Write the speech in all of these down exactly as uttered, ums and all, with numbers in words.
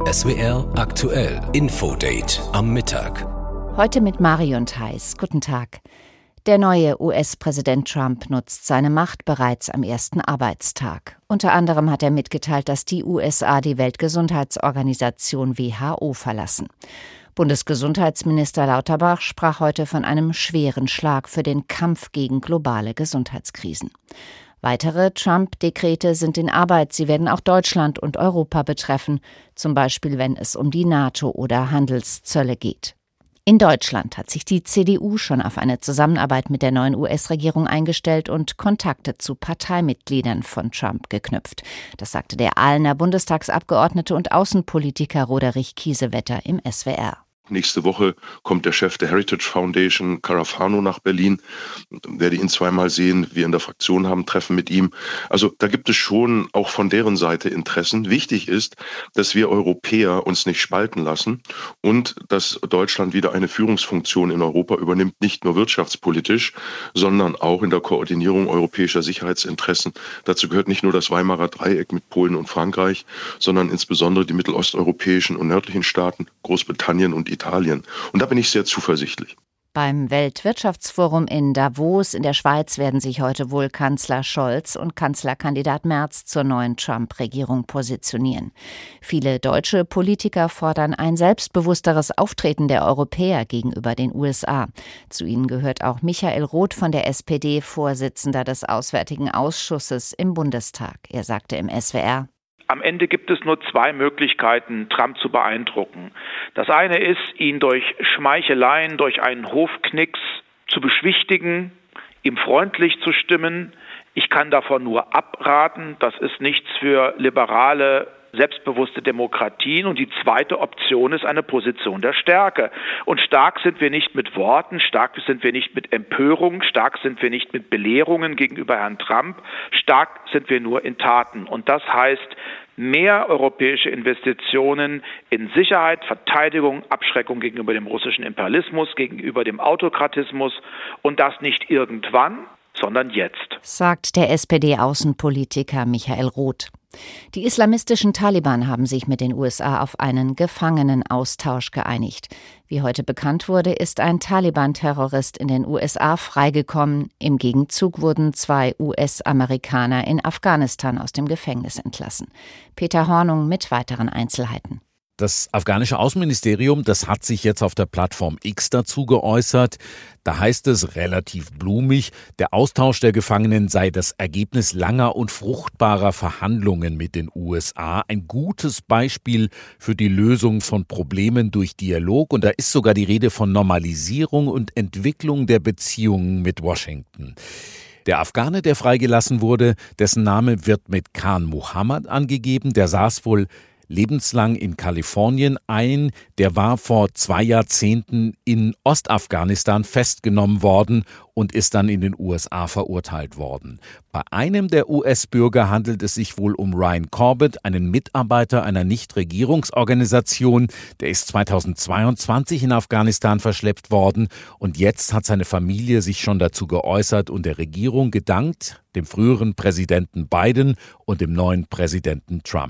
S W R aktuell Infodate am Mittag. Heute mit Marion Theis. Guten Tag. Der neue U S-Präsident Trump nutzt seine Macht bereits am ersten Arbeitstag. Unter anderem hat er mitgeteilt, dass die U S A die Weltgesundheitsorganisation W H O verlassen. Bundesgesundheitsminister Lauterbach sprach heute von einem schweren Schlag für den Kampf gegen globale Gesundheitskrisen. Weitere Trump-Dekrete sind in Arbeit. Sie werden auch Deutschland und Europa betreffen, zum Beispiel wenn es um die NATO oder Handelszölle geht. In Deutschland hat sich die C D U schon auf eine Zusammenarbeit mit der neuen U S-Regierung eingestellt und Kontakte zu Parteimitgliedern von Trump geknüpft. Das sagte der Ahlener Bundestagsabgeordnete und Außenpolitiker Roderich Kiesewetter im S W R. Nächste Woche kommt der Chef der Heritage Foundation, Carafano, nach Berlin. Werde ihn zweimal sehen, wir in der Fraktion haben Treffen mit ihm. Also da gibt es schon auch von deren Seite Interessen. Wichtig ist, dass wir Europäer uns nicht spalten lassen und dass Deutschland wieder eine Führungsfunktion in Europa übernimmt, nicht nur wirtschaftspolitisch, sondern auch in der Koordinierung europäischer Sicherheitsinteressen. Dazu gehört nicht nur das Weimarer Dreieck mit Polen und Frankreich, sondern insbesondere die mittelosteuropäischen und nördlichen Staaten, Großbritannien und Italien. Und da bin ich sehr zuversichtlich. Beim Weltwirtschaftsforum in Davos in der Schweiz werden sich heute wohl Kanzler Scholz und Kanzlerkandidat Merz zur neuen Trump-Regierung positionieren. Viele deutsche Politiker fordern ein selbstbewussteres Auftreten der Europäer gegenüber den U S A. Zu ihnen gehört auch Michael Roth von der S P D, Vorsitzender des Auswärtigen Ausschusses im Bundestag. Er sagte im S W R: Am Ende gibt es nur zwei Möglichkeiten, Trump zu beeindrucken. Das eine ist, ihn durch Schmeicheleien, durch einen Hofknicks zu beschwichtigen, ihm freundlich zu stimmen. Ich kann davon nur abraten. Das ist nichts für liberale, selbstbewusste Demokratien. Und die zweite Option ist eine Position der Stärke. Und stark sind wir nicht mit Worten, stark sind wir nicht mit Empörung, stark sind wir nicht mit Belehrungen gegenüber Herrn Trump, stark sind wir nur in Taten. Und das heißt, mehr europäische Investitionen in Sicherheit, Verteidigung, Abschreckung gegenüber dem russischen Imperialismus, gegenüber dem Autokratismus und das nicht irgendwann, sondern jetzt, sagt der S P D-Außenpolitiker Michael Roth. Die islamistischen Taliban haben sich mit den U S A auf einen Gefangenenaustausch geeinigt. Wie heute bekannt wurde, ist ein Taliban-Terrorist in den U S A freigekommen. Im Gegenzug wurden zwei U S-Amerikaner in Afghanistan aus dem Gefängnis entlassen. Peter Hornung mit weiteren Einzelheiten. Das afghanische Außenministerium, das hat sich jetzt auf der Plattform X dazu geäußert. Da heißt es relativ blumig, der Austausch der Gefangenen sei das Ergebnis langer und fruchtbarer Verhandlungen mit den U S A. Ein gutes Beispiel für die Lösung von Problemen durch Dialog. Und da ist sogar die Rede von Normalisierung und Entwicklung der Beziehungen mit Washington. Der Afghane, der freigelassen wurde, dessen Name wird mit Khan Muhammad angegeben, der saß wohl lebenslang in Kalifornien ein. Der war vor zwei Jahrzehnten in Ostafghanistan festgenommen worden und ist dann in den U S A verurteilt worden. Bei einem der U S-Bürger handelt es sich wohl um Ryan Corbett, einen Mitarbeiter einer Nichtregierungsorganisation. Der ist zweitausendzweiundzwanzig in Afghanistan verschleppt worden und jetzt hat seine Familie sich schon dazu geäußert und der Regierung gedankt, dem früheren Präsidenten Biden und dem neuen Präsidenten Trump.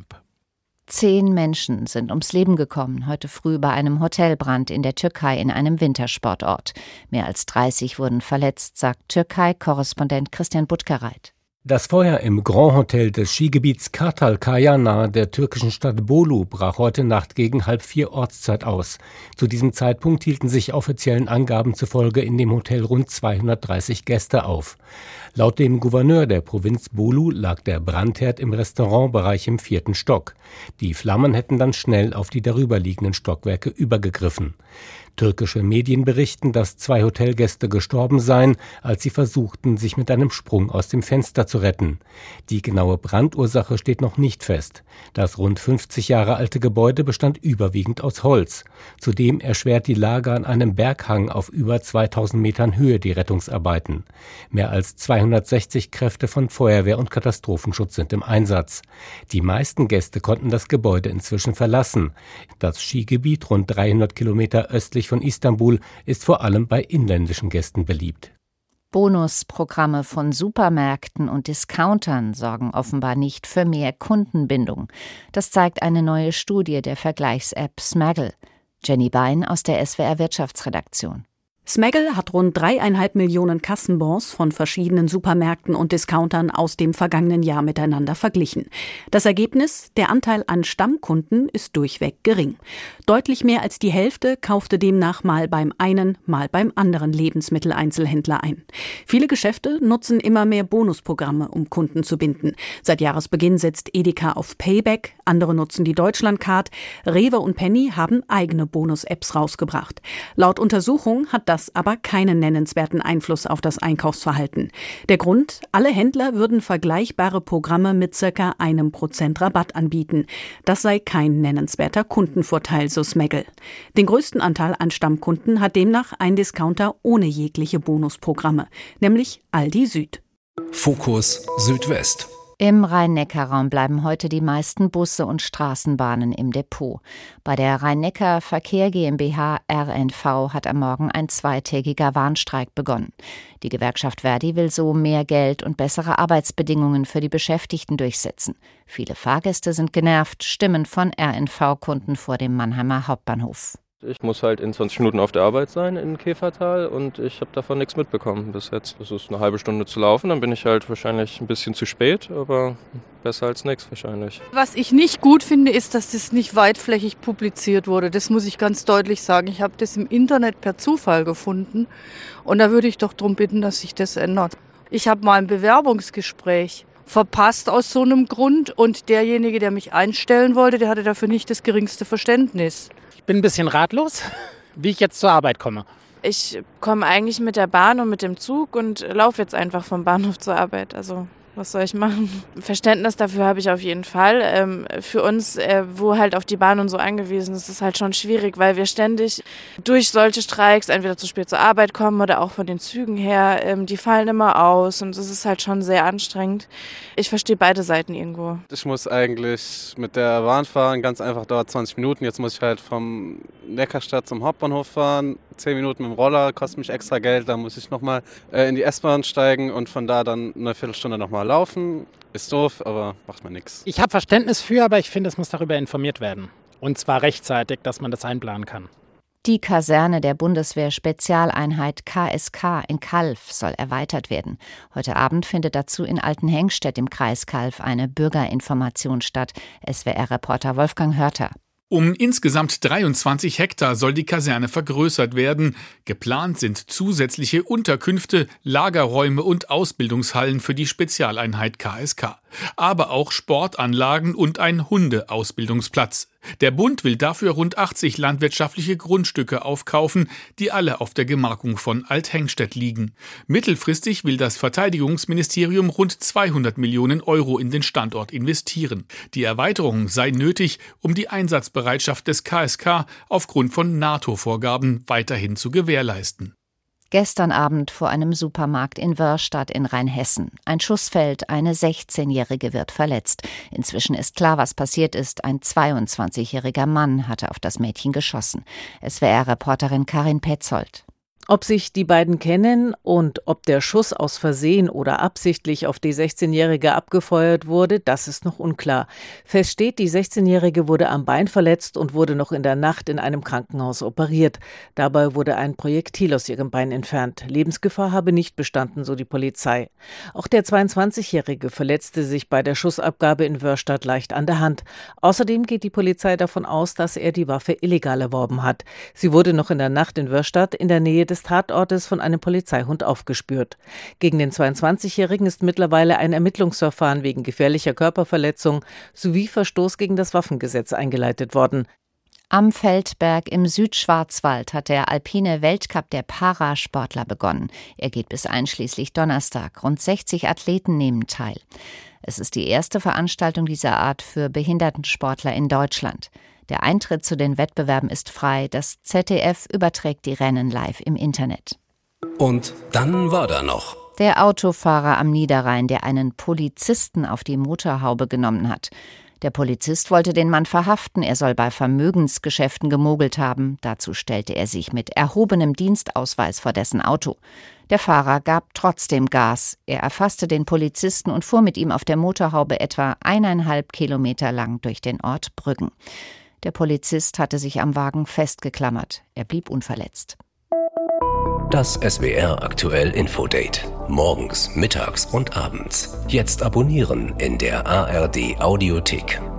Zehn Menschen sind ums Leben gekommen, heute früh bei einem Hotelbrand in der Türkei in einem Wintersportort. Mehr als dreißig wurden verletzt, sagt Türkei-Korrespondent Christian Buttgereit. Das Feuer im Grand Hotel des Skigebiets Kartalkaya nahe der türkischen Stadt Bolu brach heute Nacht gegen halb vier Ortszeit aus. Zu diesem Zeitpunkt hielten sich offiziellen Angaben zufolge in dem Hotel rund zweihundertdreißig Gäste auf. Laut dem Gouverneur der Provinz Bolu lag der Brandherd im Restaurantbereich im vierten Stock. Die Flammen hätten dann schnell auf die darüberliegenden Stockwerke übergegriffen. Türkische Medien berichten, dass zwei Hotelgäste gestorben seien, als sie versuchten, sich mit einem Sprung aus dem Fenster zu retten. Die genaue Brandursache steht noch nicht fest. Das rund fünfzig Jahre alte Gebäude bestand überwiegend aus Holz. Zudem erschwert die Lage an einem Berghang auf über zweitausend Metern Höhe die Rettungsarbeiten. Mehr als zweihundertsechzig Kräfte von Feuerwehr und Katastrophenschutz sind im Einsatz. Die meisten Gäste konnten das Gebäude inzwischen verlassen. Das Skigebiet, rund dreihundert Kilometer östlich von Istanbul, ist vor allem bei inländischen Gästen beliebt. Bonusprogramme von Supermärkten und Discountern sorgen offenbar nicht für mehr Kundenbindung. Das zeigt eine neue Studie der Vergleichs-App Smaggle. Jenny Bein aus der S W R Wirtschaftsredaktion. Smaggle hat rund dreieinhalb Millionen Kassenbons von verschiedenen Supermärkten und Discountern aus dem vergangenen Jahr miteinander verglichen. Das Ergebnis: Der Anteil an Stammkunden ist durchweg gering. Deutlich mehr als die Hälfte kaufte demnach mal beim einen, mal beim anderen Lebensmitteleinzelhändler ein. Viele Geschäfte nutzen immer mehr Bonusprogramme, um Kunden zu binden. Seit Jahresbeginn setzt Edeka auf Payback, andere nutzen die Deutschlandcard. Rewe und Penny haben eigene Bonus-Apps rausgebracht. Laut Untersuchung hat das aber keinen nennenswerten Einfluss auf das Einkaufsverhalten. Der Grund: Alle Händler würden vergleichbare Programme mit circa einem Prozent Rabatt anbieten. Das sei kein nennenswerter Kundenvorteil, so Smaggle. Den größten Anteil an Stammkunden hat demnach ein Discounter ohne jegliche Bonusprogramme, nämlich Aldi Süd. Fokus Südwest. Im Rhein-Neckar-Raum bleiben heute die meisten Busse und Straßenbahnen im Depot. Bei der Rhein-Neckar-Verkehr GmbH R N V hat am Morgen ein zweitägiger Warnstreik begonnen. Die Gewerkschaft Verdi will so mehr Geld und bessere Arbeitsbedingungen für die Beschäftigten durchsetzen. Viele Fahrgäste sind genervt, Stimmen von R N V-Kunden vor dem Mannheimer Hauptbahnhof. Ich muss halt in zwanzig Minuten auf der Arbeit sein in Käfertal und ich habe davon nichts mitbekommen bis jetzt. Es ist eine halbe Stunde zu laufen, dann bin ich halt wahrscheinlich ein bisschen zu spät, aber besser als nichts wahrscheinlich. Was ich nicht gut finde, ist, dass das nicht weitflächig publiziert wurde. Das muss ich ganz deutlich sagen. Ich habe das im Internet per Zufall gefunden und da würde ich doch darum bitten, dass sich das ändert. Ich habe mal ein Bewerbungsgespräch verpasst aus so einem Grund und derjenige, der mich einstellen wollte, der hatte dafür nicht das geringste Verständnis. Ich bin ein bisschen ratlos, wie ich jetzt zur Arbeit komme. Ich komme eigentlich mit der Bahn und mit dem Zug und laufe jetzt einfach vom Bahnhof zur Arbeit. Also was soll ich machen? Verständnis dafür habe ich auf jeden Fall. Ähm, für uns, äh, wo halt auf die Bahn und so angewiesen ist, ist es halt schon schwierig, weil wir ständig durch solche Streiks entweder zu spät zur Arbeit kommen oder auch von den Zügen her, ähm, die fallen immer aus und es ist halt schon sehr anstrengend. Ich verstehe beide Seiten irgendwo. Ich muss eigentlich mit der Bahn fahren, ganz einfach, dauert zwanzig Minuten. Jetzt muss ich halt vom Neckarstadt zum Hauptbahnhof fahren. zehn Minuten mit dem Roller, kostet mich extra Geld. Da muss ich nochmal äh, in die S-Bahn steigen und von da dann eine Viertelstunde nochmal laufen. Ist doof, aber macht mir nichts. Ich habe Verständnis für, aber ich finde, es muss darüber informiert werden. Und zwar rechtzeitig, dass man das einplanen kann. Die Kaserne der Bundeswehr-Spezialeinheit K S K in Calw soll erweitert werden. Heute Abend findet dazu in Altenhengstedt im Kreis Calw eine Bürgerinformation statt. S W R-Reporter Wolfgang Hörter. Um insgesamt dreiundzwanzig Hektar soll die Kaserne vergrößert werden. Geplant sind zusätzliche Unterkünfte, Lagerräume und Ausbildungshallen für die Spezialeinheit K S K. Aber auch Sportanlagen und ein Hundeausbildungsplatz. Der Bund will dafür rund achtzig landwirtschaftliche Grundstücke aufkaufen, die alle auf der Gemarkung von Althengstedt liegen. Mittelfristig will das Verteidigungsministerium rund zweihundert Millionen Euro in den Standort investieren. Die Erweiterung sei nötig, um die Einsatzbereitschaft des K S K aufgrund von NATO-Vorgaben weiterhin zu gewährleisten. Gestern Abend vor einem Supermarkt in Wörrstadt in Rheinhessen. Ein Schuss fällt, eine sechzehnjährige wird verletzt. Inzwischen ist klar, was passiert ist. Ein zweiundzwanzigjähriger Mann hatte auf das Mädchen geschossen. S W R-Reporterin Karin Petzold. Ob sich die beiden kennen und ob der Schuss aus Versehen oder absichtlich auf die sechzehnjährige abgefeuert wurde, das ist noch unklar. Fest steht, die sechzehnjährige wurde am Bein verletzt und wurde noch in der Nacht in einem Krankenhaus operiert. Dabei wurde ein Projektil aus ihrem Bein entfernt. Lebensgefahr habe nicht bestanden, so die Polizei. Auch der zweiundzwanzigjährige verletzte sich bei der Schussabgabe in Wörrstadt leicht an der Hand. Außerdem geht die Polizei davon aus, dass er die Waffe illegal erworben hat. Sie wurde noch in der Nacht in Wörrstadt in der Nähe des Tatortes von einem Polizeihund aufgespürt. Gegen den zweiundzwanzigjährigen ist mittlerweile ein Ermittlungsverfahren wegen gefährlicher Körperverletzung sowie Verstoß gegen das Waffengesetz eingeleitet worden. Am Feldberg im Südschwarzwald hat der alpine Weltcup der Parasportler begonnen. Er geht bis einschließlich Donnerstag. Rund sechzig Athleten nehmen teil. Es ist die erste Veranstaltung dieser Art für Behindertensportler in Deutschland. Der Eintritt zu den Wettbewerben ist frei. Das Z D F überträgt die Rennen live im Internet. Und dann war da noch der Autofahrer am Niederrhein, der einen Polizisten auf die Motorhaube genommen hat. Der Polizist wollte den Mann verhaften, er soll bei Vermögensgeschäften gemogelt haben. Dazu stellte er sich mit erhobenem Dienstausweis vor dessen Auto. Der Fahrer gab trotzdem Gas. Er erfasste den Polizisten und fuhr mit ihm auf der Motorhaube etwa eineinhalb Kilometer lang durch den Ort Brüggen. Der Polizist hatte sich am Wagen festgeklammert. Er blieb unverletzt. Das S W R Aktuell Infodate. Morgens, mittags und abends. Jetzt abonnieren in der A R D Audiothek.